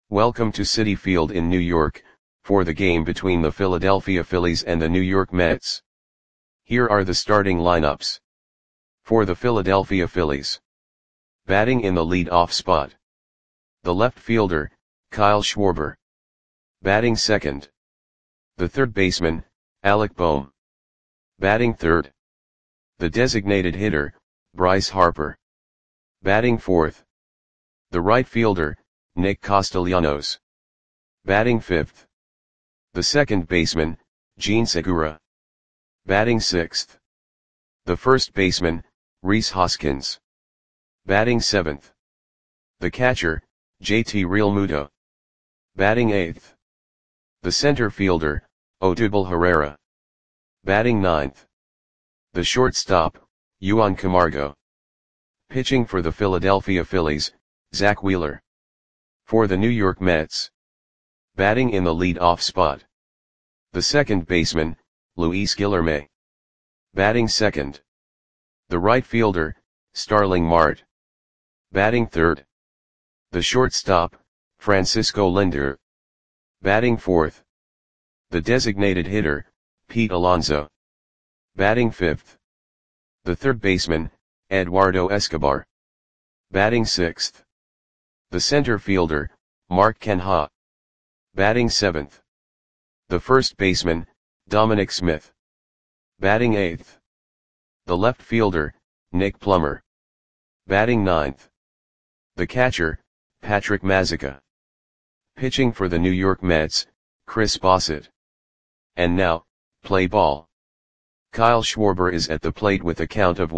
Welcome to Citi Field in New York, for the game between the Philadelphia Phillies and the New York Mets. Here are the starting lineups. For the Philadelphia Phillies. Batting in the lead-off spot. The left fielder, Kyle Schwarber. Batting second. The third baseman, Alec Bohm. Batting third. The designated hitter, Bryce Harper. Batting fourth. The right fielder, Nick Castellanos. Batting fifth. The second baseman, Jean Segura. Batting sixth. The first baseman, Rhys Hoskins. Batting seventh. The catcher, JT Realmuto. Batting eighth. The center fielder, Odubel Herrera. Batting ninth. The shortstop, Juan Camargo. Pitching for the Philadelphia Phillies, Zack Wheeler. For the New York Mets. Batting in the lead-off spot. The second baseman, Luis Guillorme. Batting second. The right fielder, Starling Marte. Batting third. The shortstop, Francisco Lindor. Batting fourth. The designated hitter, Pete Alonso. Batting fifth. The third baseman, Eduardo Escobar. Batting sixth. The center fielder, Mark Canha. Batting seventh. The first baseman, Dominic Smith. Batting eighth. The left fielder, Nick Plummer. Batting ninth. The catcher, Patrick Mazeika. Pitching for the New York Mets, Chris Bassitt. And now, play ball. Kyle Schwarber is at the plate with a count of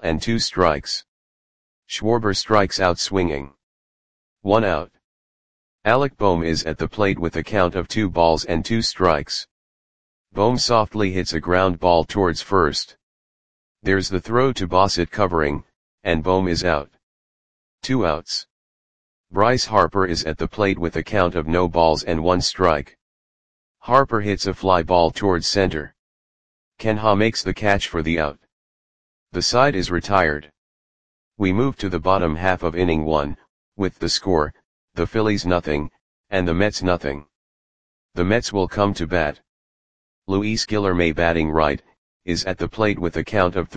1-2. Schwarber strikes out swinging. 1 out. Alec Bohm is at the plate with a count of 2-2. Bohm softly hits a ground ball towards first. There's the throw to Bassitt covering, and Bohm is out. 2 outs. Bryce Harper is at the plate with a count of 0-1. Harper hits a fly ball towards center. Canha makes the catch for the out. The side is retired. We move to the bottom half of inning 1, with the score, the Phillies nothing, and the Mets nothing. The Mets will come to bat. Luis Guillorme batting right, is at the plate with a count of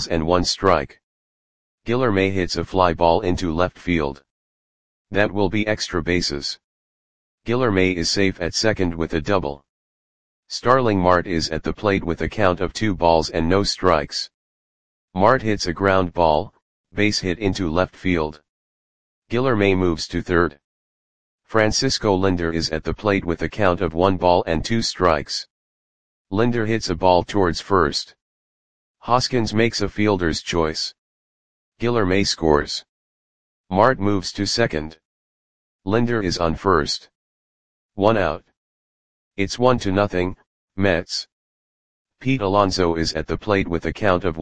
3-1. Guillorme hits a fly ball into left field. That will be extra bases. Guillorme is safe at second with a double. Starling Marte is at the plate with a count of 2-0. Marte hits a ground ball, base hit into left field. Guillorme moves to third. Francisco Lindor is at the plate with a count of 1-2. Lindor hits a ball towards first. Hoskins makes a fielder's choice. Guillorme scores. Marte moves to second. Lindor is on first. 1 out. It's 1-0, Mets. Pete Alonso is at the plate with a count of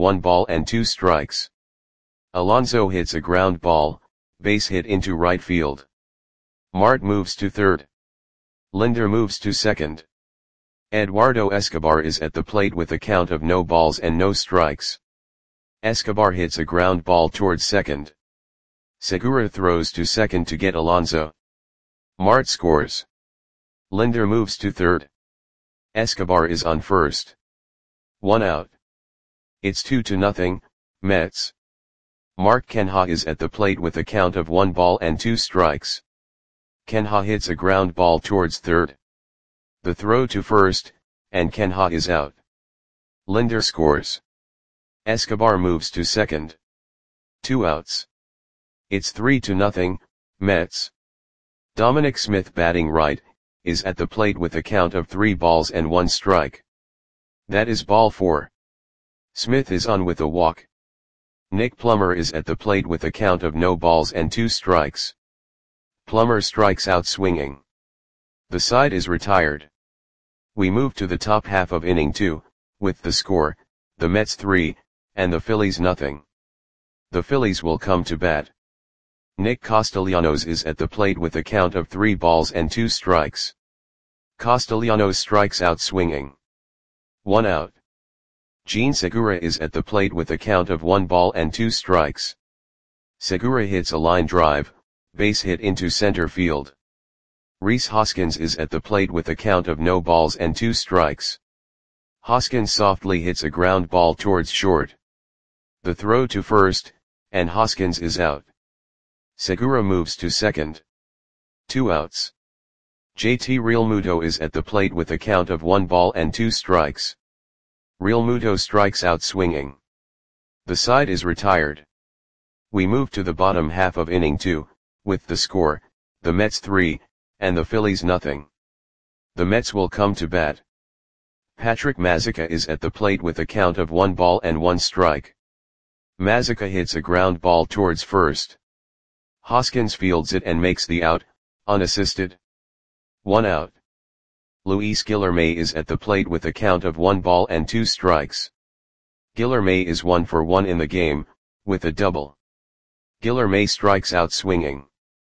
1-2. Alonso hits a ground ball, base hit into right field. Marte moves to third. Lindor moves to second. Eduardo Escobar is at the plate with a count of 0-0. Escobar hits a ground ball towards second. Segura throws to second to get Alonso. Marte scores. Lindor moves to third. Escobar is on first. 1 out. It's 2-0, Mets. Mark Canha is at the plate with a count of 1-2. Canha hits a ground ball towards third. The throw to first, and Canha is out. Lindor scores. Escobar moves to second. 2 outs. It's 3-0, Mets. Dominic Smith batting right, is at the plate with a count of 3-1. That is ball 4. Smith is on with a walk. Nick Plummer is at the plate with a count of 0-2. Plummer strikes out swinging. The side is retired. We move to the top half of inning 2, with the score, the Mets 3, and the Phillies nothing. The Phillies will come to bat. Nick Castellanos is at the plate with a count of 3-2. Castellanos strikes out swinging. 1 out. Jean Segura is at the plate with a count of 1-2. Segura hits a line drive, base hit into center field. Rhys Hoskins is at the plate with a count of no balls and 2 strikes. Hoskins softly hits a ground ball towards short. The throw to first, and Hoskins is out. Segura moves to second. 2 outs. JT Realmuto is at the plate with a count of 1 ball and 2 strikes. Realmuto strikes out swinging. The side is retired. We move to the bottom half of inning 2, with the score, the Mets 3, and the Phillies nothing. The Mets will come to bat. Patrick Mazeika is at the plate with a count of 1 ball and 1 strike. Mazeika hits a ground ball towards first. Hoskins fields it and makes the out, unassisted. 1 out. Luis Guillorme is at the plate with a count of 1 ball and 2 strikes. Guillorme is 1 for 1 in the game, with a double. Guillorme strikes out swinging.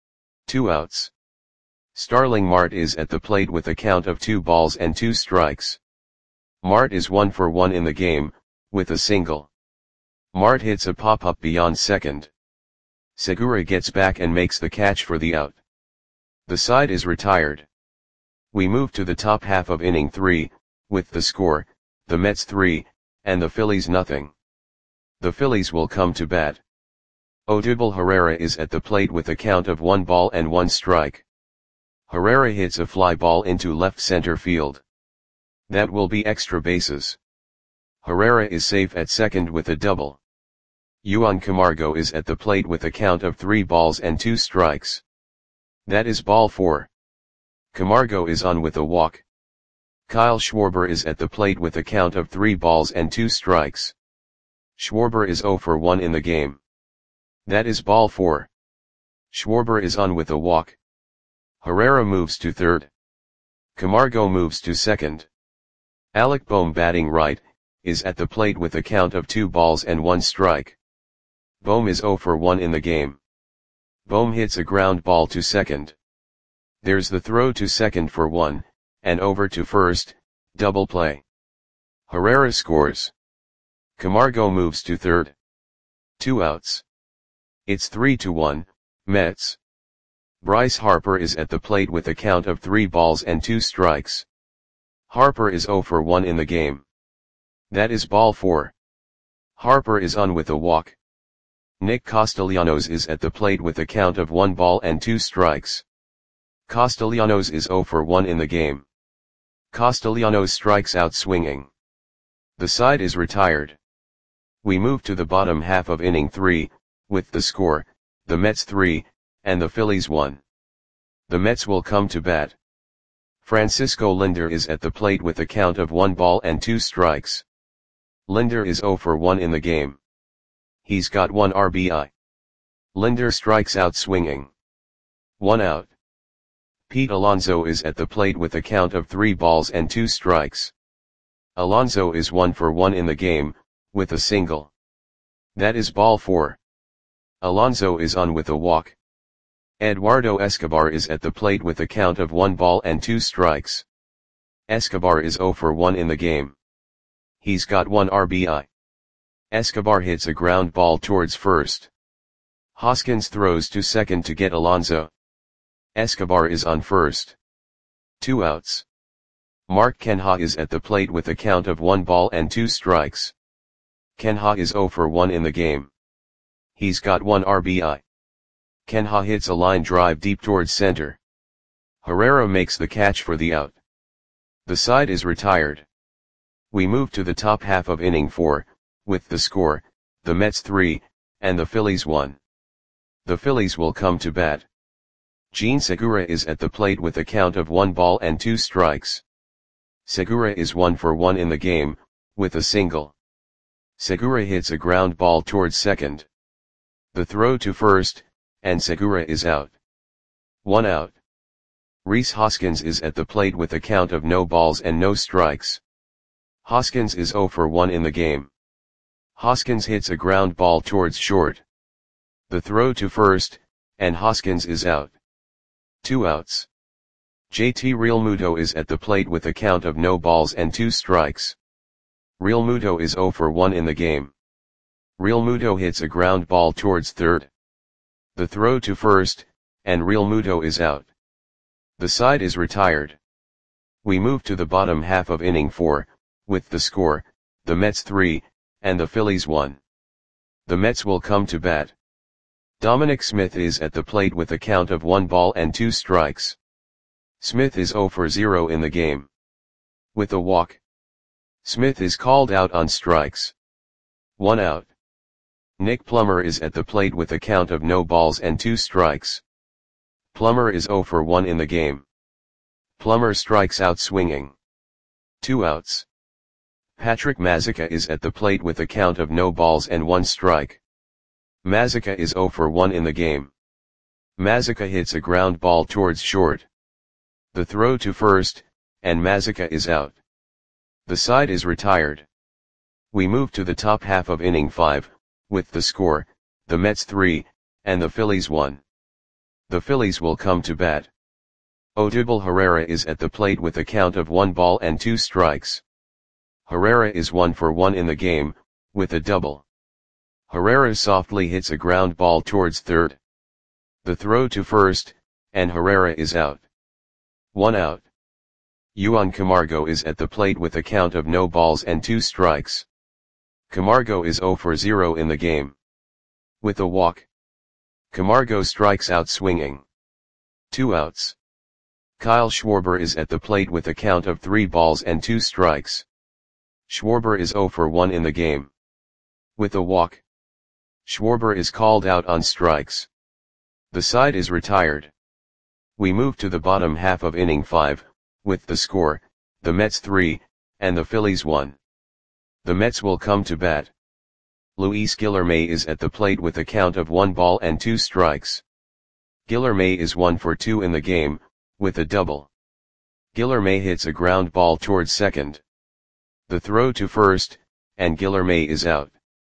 2 outs. Starling Marte is at the plate with a count of 2 balls and 2 strikes. Marte is 1 for 1 in the game, with a single. Marte hits a pop-up beyond second. Segura gets back and makes the catch for the out. The side is retired. We move to the top half of inning 3, with the score, the Mets 3, and the Phillies nothing. The Phillies will come to bat. Odubel Herrera is at the plate with a count of 1 ball and 1 strike. Herrera hits a fly ball into left center field. That will be extra bases. Herrera is safe at second with a double. Juan Camargo is at the plate with a count of 3 balls and 2 strikes. That is ball 4. Camargo is on with a walk. Kyle Schwarber is at the plate with a count of 3 balls and 2 strikes. Schwarber is 0 for 1 in the game. That is ball 4. Schwarber is on with a walk. Herrera moves to third. Camargo moves to second. Alec Bohm, batting right, is at the plate with a count of 2 balls and 1 strike. Bohm is 0 for 1 in the game. Bohm hits a ground ball to second. There's the throw to second for 1, and over to first, double play. Herrera scores. Camargo moves to third. 2 outs. It's 3-1, Mets. Bryce Harper is at the plate with a count of 3 balls and 2 strikes. Harper is 0 for 1 in the game. That is ball 4. Harper is on with a walk. Nick Castellanos is at the plate with a count of 1 ball and 2 strikes. Castellanos is 0 for 1 in the game. Castellanos strikes out swinging. The side is retired. We move to the bottom half of inning 3, with the score, the Mets 3, and the Phillies 1. The Mets will come to bat. Francisco Lindor is at the plate with a count of 1 ball and 2 strikes. Lindor is 0 for 1 in the game. He's got 1 RBI. Lindor strikes out swinging. 1 out. Pete Alonso is at the plate with a count of 3 balls and 2 strikes. Alonso is 1 for 1 in the game, with a single. That is ball 4. Alonso is on with a walk. Eduardo Escobar is at the plate with a count of 1 ball and 2 strikes. Escobar is 0 for 1 in the game. He's got 1 RBI. Escobar hits a ground ball towards first. Hoskins throws to second to get Alonso. Escobar is on first. 2 outs. Mark Canha is at the plate with a count of 1 ball and 2 strikes. Canha is 0 for 1 in the game. He's got 1 RBI. Canha hits a line drive deep towards center. Herrera makes the catch for the out. The side is retired. We move to the top half of inning 4, with the score, the Mets 3, and the Phillies 1. The Phillies will come to bat. Jean Segura is at the plate with a count of 1 ball and 2 strikes. Segura is 1 for 1 in the game, with a single. Segura hits a ground ball towards second. The throw to first, and Segura is out. 1 out. Rhys Hoskins is at the plate with a count of no balls and no strikes. Hoskins is 0 for 1 in the game. Hoskins hits a ground ball towards short. The throw to first, and Hoskins is out. 2 outs. JT Realmuto is at the plate with a count of no balls and 2 strikes. Realmuto is 0 for 1 in the game. Realmuto hits a ground ball towards third. The throw to first, and Realmuto is out. The side is retired. We move to the bottom half of inning 4, with the score, the Mets 3, and the Phillies 1. The Mets will come to bat. Dominic Smith is at the plate with a count of 1 ball and 2 strikes. Smith is 0 for 0 in the game. With a walk, Smith is called out on strikes. 1 out. Nick Plummer is at the plate with a count of no balls and 2 strikes. Plummer is 0 for 1 in the game. Plummer strikes out swinging. 2 outs. Patrick Mazeika is at the plate with a count of no balls and 1 strike. Mazeika is 0 for 1 in the game. Mazeika hits a ground ball towards short. The throw to first, and Mazeika is out. The side is retired. We move to the top half of inning 5, with the score, the Mets 3, and the Phillies 1. The Phillies will come to bat. Odubel Herrera is at the plate with a count of 1 ball and 2 strikes. Herrera is 1 for 1 in the game, with a double. Herrera softly hits a ground ball towards third. The throw to first, and Herrera is out. 1 out. Juan Camargo is at the plate with a count of no balls and 2 strikes. Camargo is 0 for 0 in the game. With a walk, Camargo strikes out swinging. 2 outs. Kyle Schwarber is at the plate with a count of 3 balls and 2 strikes. Schwarber is 0 for 1 in the game. With a walk, Schwarber is called out on strikes. The side is retired. We move to the bottom half of inning 5, with the score, the Mets 3, and the Phillies 1. The Mets will come to bat. Luis Guillorme is at the plate with a count of 1 ball and 2 strikes. Guillorme is 1 for 2 in the game, with a double. Guillorme hits a ground ball towards second. The throw to first, and Guillorme is out.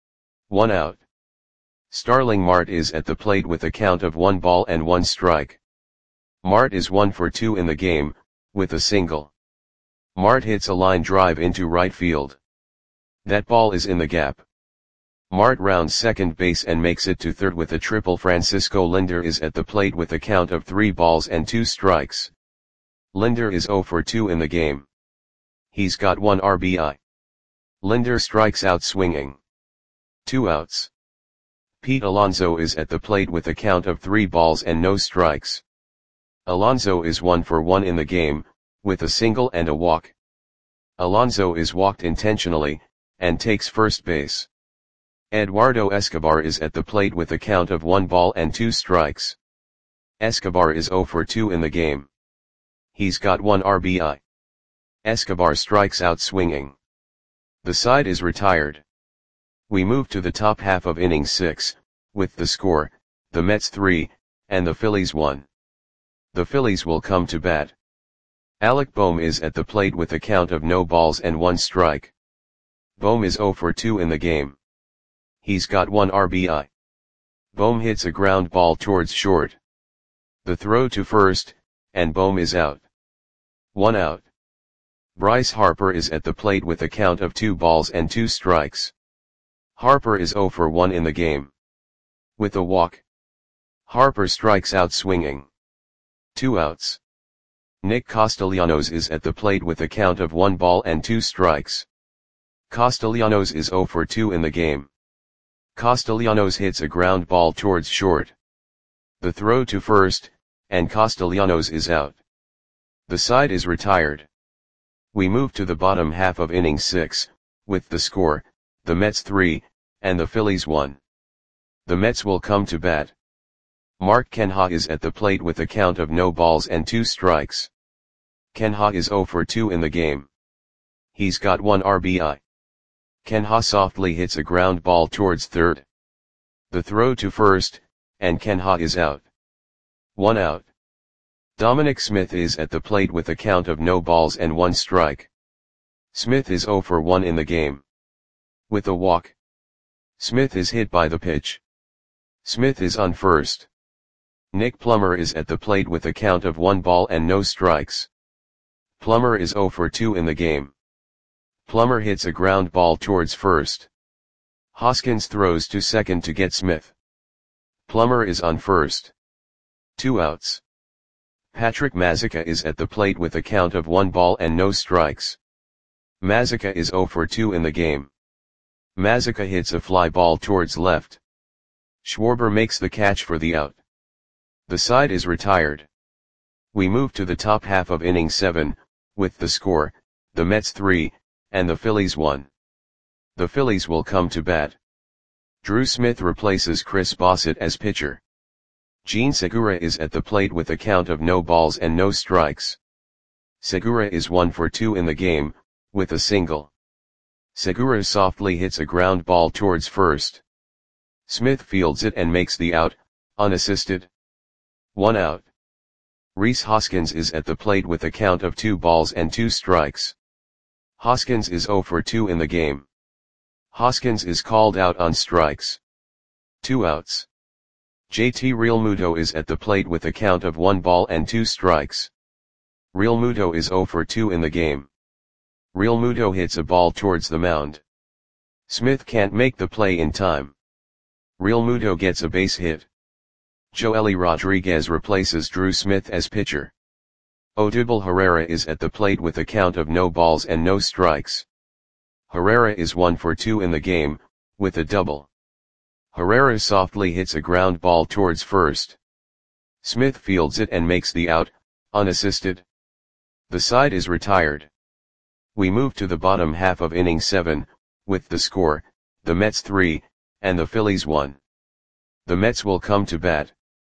1 out. Starling Marte is at the plate with a count of 1 ball and 1 strike. Marte is 1 for 2 in the game, with a single. Marte hits a line drive into right field. That ball is in the gap. Marte rounds second base and makes it to third with a triple. Francisco Lindor is at the plate with a count of 3 balls and 2 strikes. Lindor is 0 for 2 in the game. He's got 1 RBI. Lindor strikes out swinging. 2 outs. Pete Alonso is at the plate with a count of 3 balls and no strikes. Alonso is 1 for 1 in the game, with a single and a walk. Alonso is walked intentionally, and takes first base. Eduardo Escobar is at the plate with a count of 1 ball and 2 strikes. Escobar is 0 for 2 in the game. He's got 1 RBI. Escobar strikes out swinging. The side is retired. We move to the top half of inning 6, with the score, the Mets 3, and the Phillies 1. The Phillies will come to bat. Alec Bohm is at the plate with a count of no balls and 1 strike. Bohm is 0 for 2 in the game. He's got 1 RBI. Bohm hits a ground ball towards short. The throw to first, and Bohm is out. 1 out. Bryce Harper is at the plate with a count of 2 balls and 2 strikes. Harper is 0 for 1 in the game. With a walk, Harper strikes out swinging. 2 outs. Nick Castellanos is at the plate with a count of 1 ball and 2 strikes. Castellanos is 0 for 2 in the game. Castellanos hits a ground ball towards short. The throw to first, and Castellanos is out. The side is retired. We move to the bottom half of inning 6, with the score, the Mets 3, and the Phillies 1. The Mets will come to bat. Mark Canha is at the plate with a count of no balls and 2 strikes. Canha is 0 for 2 in the game. He's got 1 RBI. Canha softly hits a ground ball towards third. The throw to first, and Canha is out. 1 out. Dominic Smith is at the plate with a count of no balls and 1 strike. Smith is 0 for 1 in the game. With a walk, Smith is hit by the pitch. Smith is on first. Nick Plummer is at the plate with a count of 1 ball and no strikes. Plummer is 0 for 2 in the game. Plummer hits a ground ball towards first. Hoskins throws to second to get Smith. Plummer is on first. 2 outs. Patrick Mazika is at the plate with a count of 1 ball and no strikes. Mazika is 0 for 2 in the game. Mazika hits a fly ball towards left. Schwarber makes the catch for the out. The side is retired. We move to the top half of inning 7, with the score, the Mets 3, and the Phillies 1. The Phillies will come to bat. Drew Smith replaces Chris Bassitt as pitcher. Jean Segura is at the plate with a count of no balls and no strikes. Segura is 1 for 2 in the game, with a single. Segura softly hits a ground ball towards first. Smith fields it and makes the out, unassisted. 1 out. Rhys Hoskins is at the plate with a count of 2 balls and 2 strikes. Hoskins is 0 for 2 in the game. Hoskins is called out on strikes. 2 outs. JT Realmuto is at the plate with a count of 1 ball and 2 strikes. Realmuto is 0 for 2 in the game. Realmuto hits a ball towards the mound. Smith can't make the play in time. Realmuto gets a base hit. Joely Rodriguez replaces Drew Smith as pitcher. Odubel Herrera is at the plate with a count of no balls and no strikes. Herrera is 1 for 2 in the game, with a double. Herrera softly hits a ground ball towards first. Smith fields it and makes the out, unassisted. The side is retired. We move to the bottom half of inning 7, with the score, the Mets 3, and the Phillies 1. The Mets will come to bat.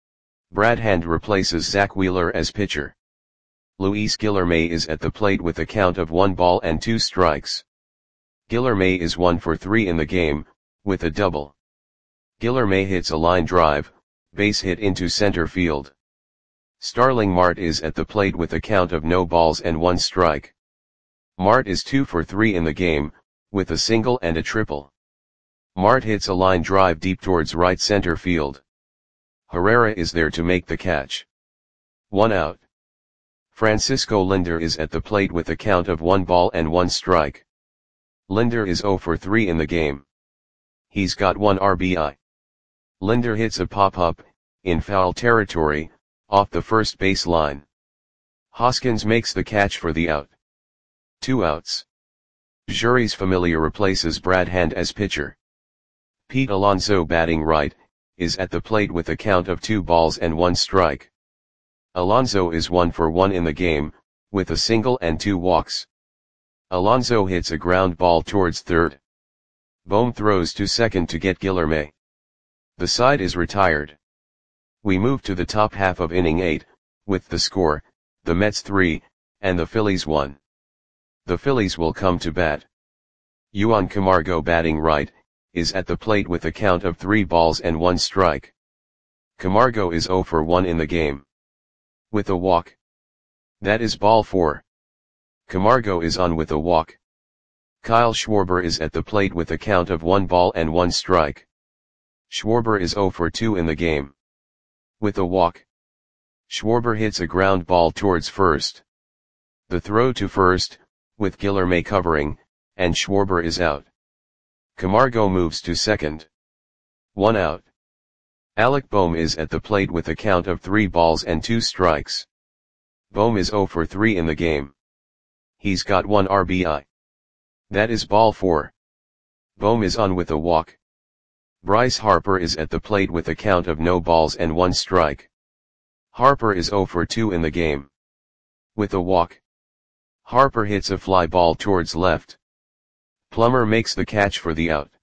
Brad Hand replaces Zach Wheeler as pitcher. Luis Guillorme is at the plate with a count of 1 ball and 2 strikes. Guillorme is 1 for 3 in the game, with a double. Guillorme hits a line drive, base hit into center field. Starling Marte is at the plate with a count of no balls and 1 strike. Marte is 2 for 3 in the game, with a single and a triple. Marte hits a line drive deep towards right center field. Herrera is there to make the catch. 1 out. Francisco Lindor is at the plate with a count of 1 ball and 1 strike. Lindor is 0 for 3 in the game. He's got 1 RBI. Lindor hits a pop-up, in foul territory, off the first base line. Hoskins makes the catch for the out. 2 outs. Jeurys Familia replaces Brad Hand as pitcher. Pete Alonso, batting right, is at the plate with a count of 2 balls and 1 strike. Alonso is 1 for 1 in the game, with a single and 2 walks. Alonso hits a ground ball towards third. Bohm throws to second to get Guillorme. The side is retired. We move to the top half of inning 8, with the score, the Mets 3, and the Phillies 1. The Phillies will come to bat. Juan Camargo, batting right, is at the plate with a count of 3 balls and 1 strike. Camargo is 0 for 1 in the game. With a walk. That is ball 4. Camargo is on with a walk. Kyle Schwarber is at the plate with a count of 1 ball and 1 strike. Schwarber is 0 for 2 in the game. With a walk. Schwarber hits a ground ball towards first. The throw to first, with Guillorme covering, and Schwarber is out. Camargo moves to second. 1 out. Alec Bohm is at the plate with a count of 3 balls and 2 strikes. Bohm is 0 for 3 in the game. He's got 1 RBI. That is ball 4. Bohm is on with a walk. Bryce Harper is at the plate with a count of no balls and 1 strike. Harper is 0 for 2 in the game. With a walk. Harper hits a fly ball towards left. Plummer makes the catch for the out.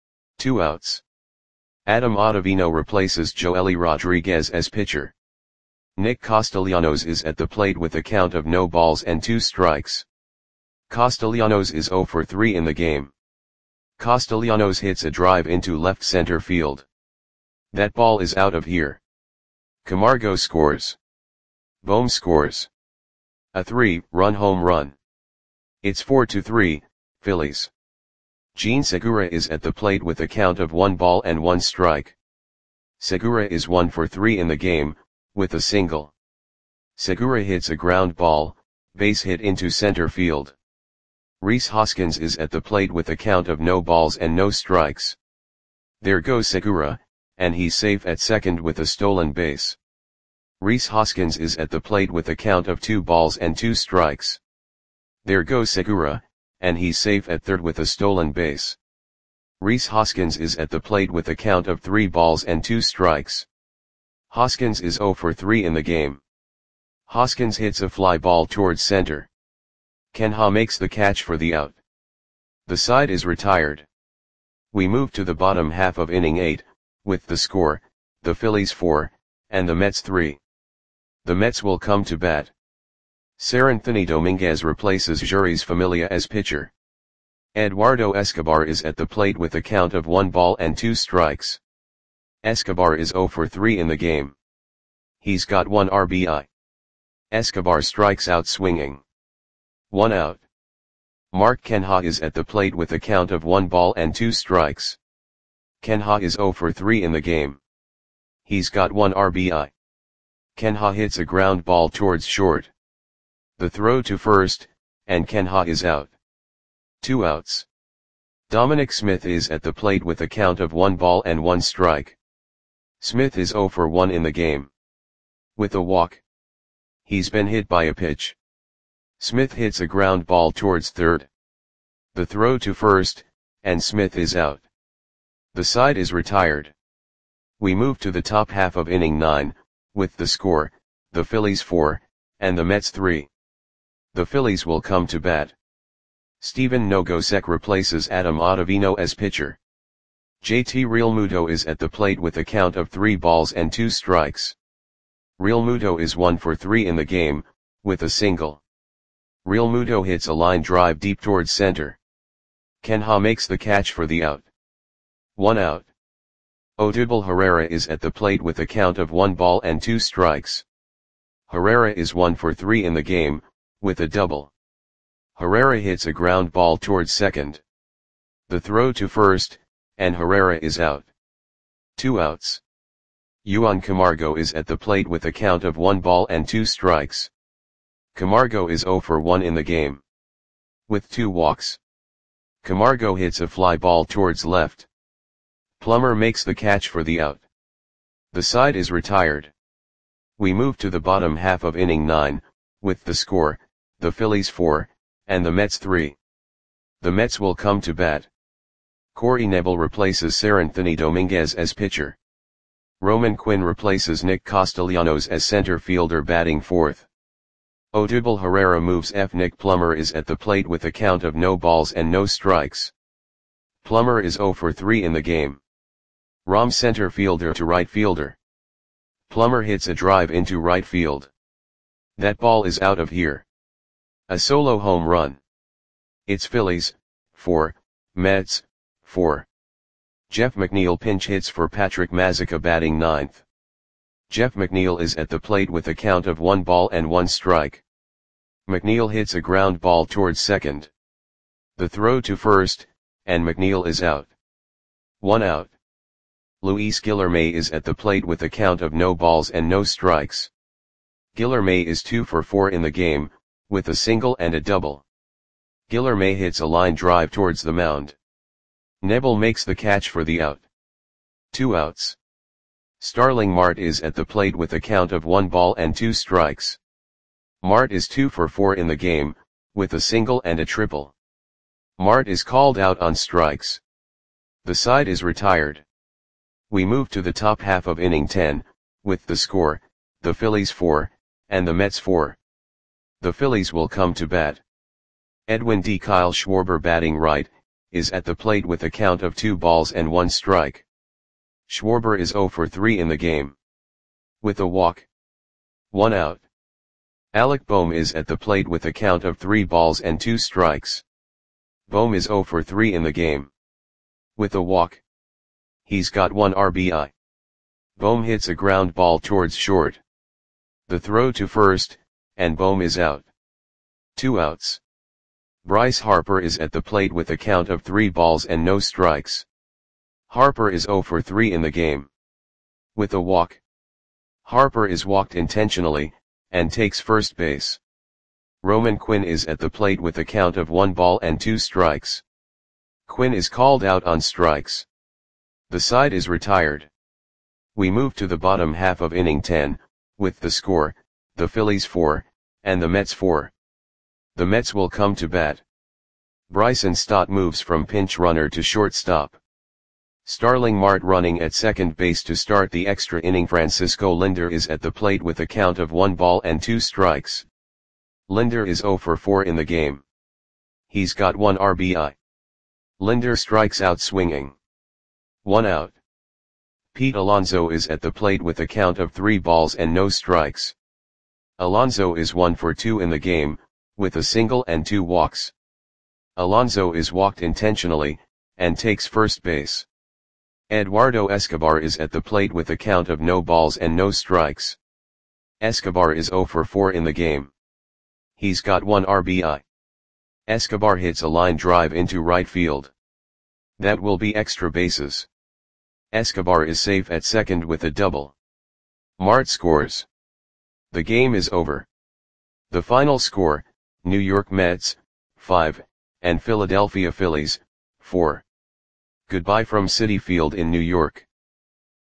2 outs. Adam Ottavino replaces Joely Rodriguez as pitcher. Nick Castellanos is at the plate with a count of no balls and 2 strikes. Castellanos is 0 for 3 in the game. Castellanos hits a drive into left center field. That ball is out of here. Camargo scores. Bohm scores. A 3-run home run. It's 4-3, Phillies. Jean Segura is at the plate with a count of 1 ball and 1 strike. Segura is 1 for 3 in the game, with a single. Segura hits a ground ball, base hit into center field. Rhys Hoskins is at the plate with a count of no balls and no strikes. There goes Segura, and he's safe at second with a stolen base. Rhys Hoskins is at the plate with a count of 2 balls and 2 strikes. There goes Segura, and he's safe at third with a stolen base. Rhys Hoskins is at the plate with a count of 3 balls and 2 strikes. Hoskins is 0 for 3 in the game. Hoskins hits a fly ball towards center. Ken Ha makes the catch for the out. The side is retired. We move to the bottom half of inning 8, with the score, the Phillies 4, and the Mets 3. The Mets will come to bat. Seranthony Dominguez replaces Jeurys Familia as pitcher. Eduardo Escobar is at the plate with a count of 1 ball and 2 strikes. Escobar is 0 for 3 in the game. He's got 1 RBI. Escobar strikes out swinging. 1 out. Mark Canha is at the plate with a count of 1 ball and 2 strikes. Canha is 0 for 3 in the game. He's got 1 RBI. Canha hits a ground ball towards short. The throw to first, and Canha is out. 2 outs. Dominic Smith is at the plate with a count of 1 ball and 1 strike. Smith is 0 for 1 in the game. With a walk. He's been hit by a pitch. Smith hits a ground ball towards third. The throw to first, and Smith is out. The side is retired. We move to the top half of inning 9, with the score, the Phillies 4, and the Mets 3. The Phillies will come to bat. Steven Nogosek replaces Adam Ottavino as pitcher. JT Realmuto is at the plate with a count of 3 balls and 2 strikes. Realmuto is 1 for 3 in the game, with a single. Realmuto hits a line drive deep towards center. Canha makes the catch for the out. 1 out. Odubel Herrera is at the plate with a count of 1 ball and 2 strikes. Herrera is 1 for 3 in the game, with a double. Herrera hits a ground ball towards second. The throw to first, and Herrera is out. 2 outs. Juan Camargo is at the plate with a count of 1 ball and 2 strikes. Camargo is 0 for 1 in the game. With 2 walks. Camargo hits a fly ball towards left. Plummer makes the catch for the out. The side is retired. We move to the bottom half of inning 9, with the score, the Phillies 4, and the Mets 3. The Mets will come to bat. Corey Knebel replaces Seranthony Dominguez as pitcher. Roman Quinn replaces Nick Castellanos as center fielder batting fourth. Odubel Herrera moves F. Nick Plummer is at the plate with a count of no balls and no strikes. Plummer is 0 for 3 in the game. Rom center fielder to right fielder. Plummer hits a drive into right field. That ball is out of here. A solo home run. It's Phillies, 4, Mets, 4. Jeff McNeil pinch hits for Patrick Mazeika batting ninth. Jeff McNeil is at the plate with a count of 1 ball and 1 strike. McNeil hits a ground ball towards second. The throw to first, and McNeil is out. 1 out. Luis Guillorme is at the plate with a count of no balls and no strikes. Guillorme is 2 for 4 in the game, with a single and a double. Guillorme hits a line drive towards the mound. Knebel makes the catch for the out. 2 outs. Starling Marte is at the plate with a count of 1 ball and 2 strikes. Marte is 2 for 4 in the game, with a single and a triple. Marte is called out on strikes. The side is retired. We move to the top half of inning 10, with the score, the Phillies 4, and the Mets 4. The Phillies will come to bat. Edwin D. Kyle Schwarber batting right, is at the plate with a count of 2 balls and 1 strike. Schwarber is 0 for 3 in the game. With a walk. 1 out. Alec Bohm is at the plate with a count of 3 balls and 2 strikes. Bohm is 0 for 3 in the game. With a walk. He's got 1 RBI. Bohm hits a ground ball towards short. The throw to first, and Bohm is out. 2 outs. Bryce Harper is at the plate with a count of 3 balls and no strikes. Harper is 0 for 3 in the game. With a walk. Harper is walked intentionally, and takes first base. Roman Quinn is at the plate with a count of 1 ball and 2 strikes. Quinn is called out on strikes. The side is retired. We move to the bottom half of inning 10, with the score, the Phillies 4, and the Mets 4. The Mets will come to bat. Bryson Stott moves from pinch runner to shortstop. Starling Marte running at second base to start the extra inning. Francisco Lindor is at the plate with a count of 1 ball and 2 strikes. Lindor is 0 for 4 in the game. He's got 1 RBI. Lindor strikes out swinging. 1 out. Pete Alonso is at the plate with a count of 3 balls and no strikes. Alonso is 1 for 2 in the game, with a single and 2 walks. Alonso is walked intentionally, and takes first base. Eduardo Escobar is at the plate with a count of no balls and no strikes. Escobar is 0 for 4 in the game. He's got 1 RBI. Escobar hits a line drive into right field. That will be extra bases. Escobar is safe at second with a double. Marte scores. The game is over. The final score, New York Mets, 5, and Philadelphia Phillies, 4. Goodbye from Citi Field in New York.